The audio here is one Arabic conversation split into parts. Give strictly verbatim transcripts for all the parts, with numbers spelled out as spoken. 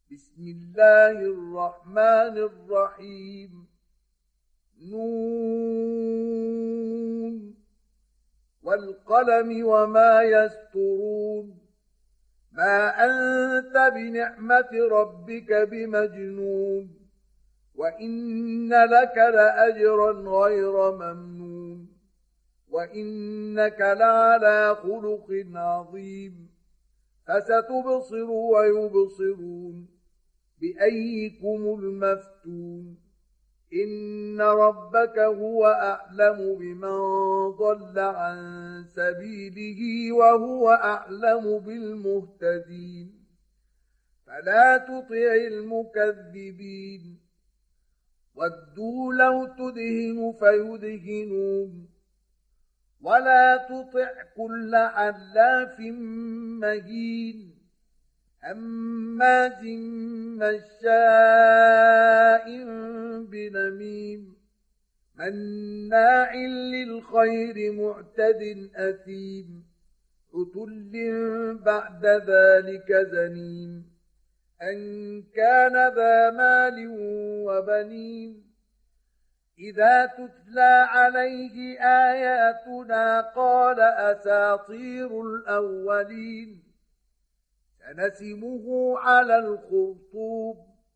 بسم الله الرحمن الرحيم. نون والقلم وما يسطرون. ما أنت بنعمة ربك بمجنون، وإن لك لأجرا غير ممنون، وإنك لعلى خلق عظيم. فستبصر ويبصرون بأيكم المفتون. إن ربك هو أعلم بمن ضل عن سبيله وهو أعلم بالمهتدين. فلا تطع المكذبين. ودوا لو تدهن فيدهنون، ولا تطع كل حلاف مهين هماز مشاء بنميم مناع للخير معتد أثيم عتل بعد ذلك زنيم أن كان ذا مال وبنين. إذا تتلى عليه آياتنا قال أساطير الأولين. سنسمه على الخرطوم.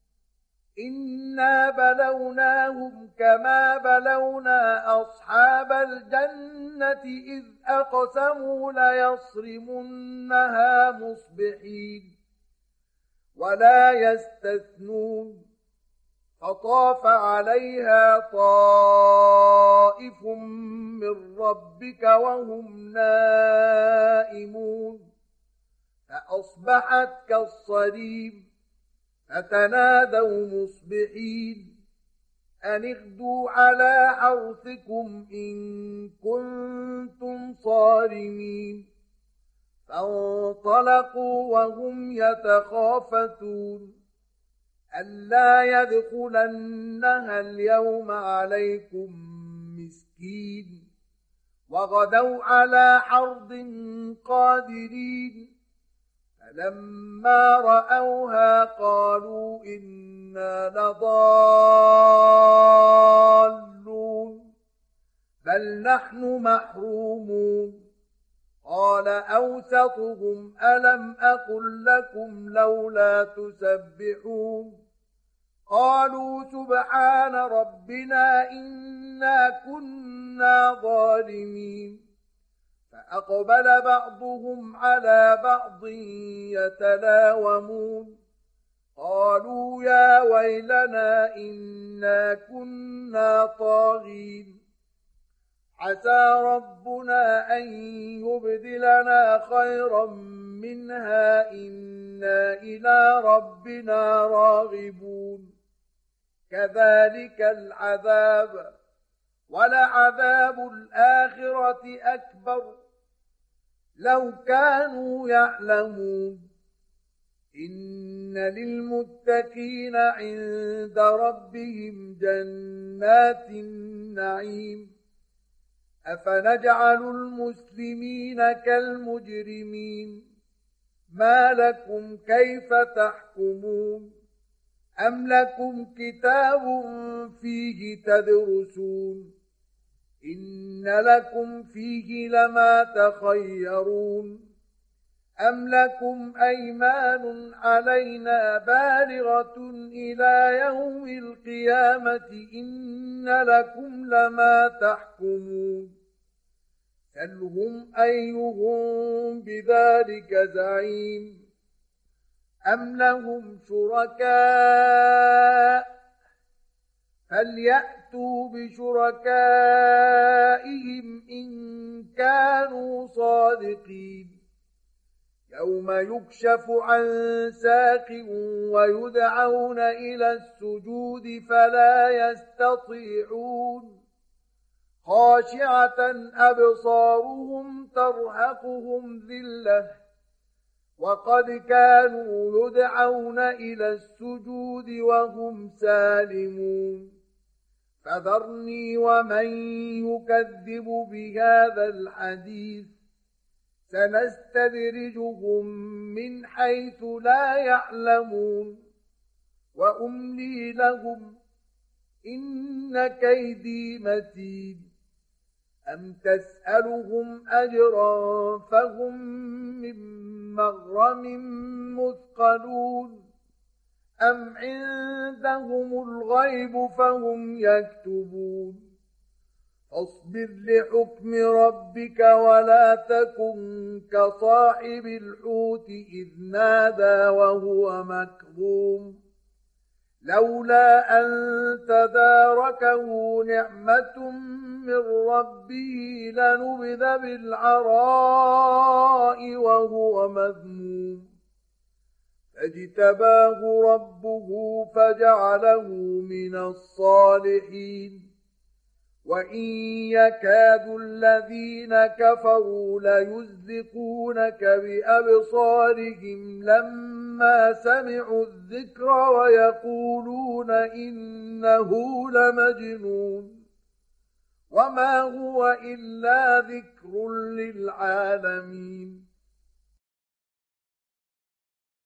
إنا بلوناهم كما بلونا أصحاب الجنة إذ أقسموا ليصرمنها مصبحين ولا يستثنون. فطاف عليها طائف من ربك وهم نائمون فأصبحت كالصريم. فتنادوا مصبحين أن اغدوا على حرثكم إن كنتم صارمين. فانطلقوا وهم يتخافتون ألا يدخلنها اليوم عليكم مسكين. وغدوا على حرد قادرين. فلما رأوها قالوا إنا لضالون بل نحن محرومون. قال أوسطهم ألم أقل لكم لولا تسبحون. قالوا سبحان ربنا إنا كنا ظالمين. فأقبل بعضهم على بعض يتلاومون قالوا يا ويلنا إنا كنا طاغين. عسى ربنا أن يبدلنا خيرا منها إنا إلى ربنا راغبون. كذلك العذاب ولعذاب الآخرة أكبر لو كانوا يعلمون. إن للمتقين عند ربهم جنات النعيم. أفنجعل المسلمين كالمجرمين. ما لكم كيف تحكمون. أم لكم كتاب فيه تدرسون إن لكم فيه لما تخيرون. أم لكم أيمان علينا بالغة إلى يوم القيامة إن لكم لما تحكمون. سلهم أيهم بذلك زعيم. أم لهم شركاء فليأتوا بشركائهم إن كانوا صادقين. يوم يكشف عن ساق ويدعون إلى السجود فلا يستطيعون. خاشعة أبصارهم ترهقهم ذلة وقد كانوا يدعون إلى السجود وهم سالمون. فذرني ومن يكذب بهذا الحديث سنستدرجهم من حيث لا يعلمون وأملي لهم إن كيدي متين أم تسألهم أجرا فهم من مغرم مثقلون أم عندهم الغيب فهم يكتبون فاصبر لحكم ربك ولا تكن كصاحب الحوت إذ نادى وهو مكظوم لولا أن تداركه نعمة من ربه لنبذ بالعراء وهو مذموم فاجتباه ربه فجعله من الصالحين وإن يكاد الذين كفروا ليزلقونك بأبصارهم لما سمعوا الذكر ويقولون إنه لمجنون وما هو إلا ذكر للعالمين